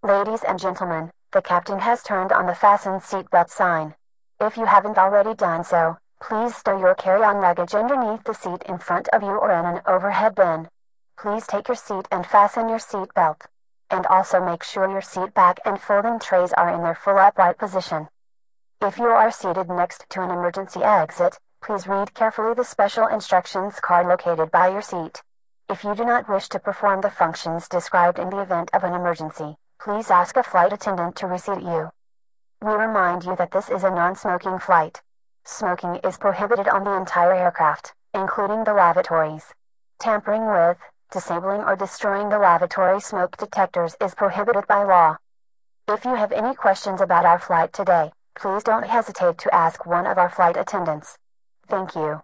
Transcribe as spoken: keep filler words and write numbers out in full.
Ladies and gentlemen, the captain has turned on the fasten seatbelt sign. If you haven't already done so, please stow your carry-on luggage underneath the seat in front of you or in an overhead bin. Please take your seat and fasten your seat belt. And also make sure your seat back and folding trays are in their full upright position. If you are seated next to an emergency exit, please read carefully the special instructions card located by your seat. If you do not wish to perform the functions described in the event of an emergency, please ask a flight attendant to reseat you. We remind you that this is a non-smoking flight. Smoking is prohibited on the entire aircraft, including the lavatories. Tampering with, disabling or destroying the lavatory smoke detectors is prohibited by law. If you have any questions about our flight today, please don't hesitate to ask one of our flight attendants. Thank you.